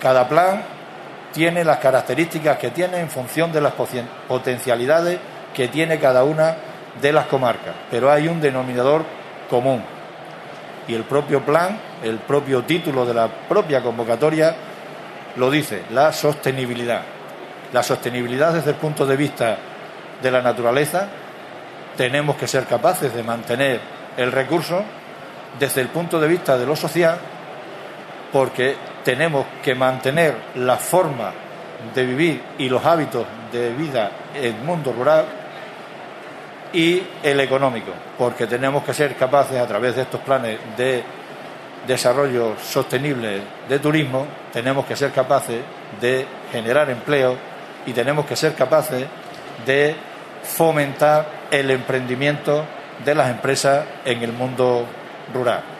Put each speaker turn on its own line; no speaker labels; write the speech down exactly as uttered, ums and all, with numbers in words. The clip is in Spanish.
Cada plan tiene las características que tiene en función de las potencialidades que tiene cada una de las comarcas, pero hay un denominador común y el propio plan, el propio título de la propia convocatoria lo dice: la sostenibilidad. La sostenibilidad desde el punto de vista de la naturaleza. Tenemos que ser capaces de mantener el recurso. Desde el punto de vista de lo social, porque tenemos que mantener la forma de vivir y los hábitos de vida en el mundo rural. Y el económico, porque tenemos que ser capaces, a través de estos planes de desarrollo sostenible de turismo, tenemos que ser capaces de generar empleo y tenemos que ser capaces de fomentar el emprendimiento de las empresas en el mundo rural.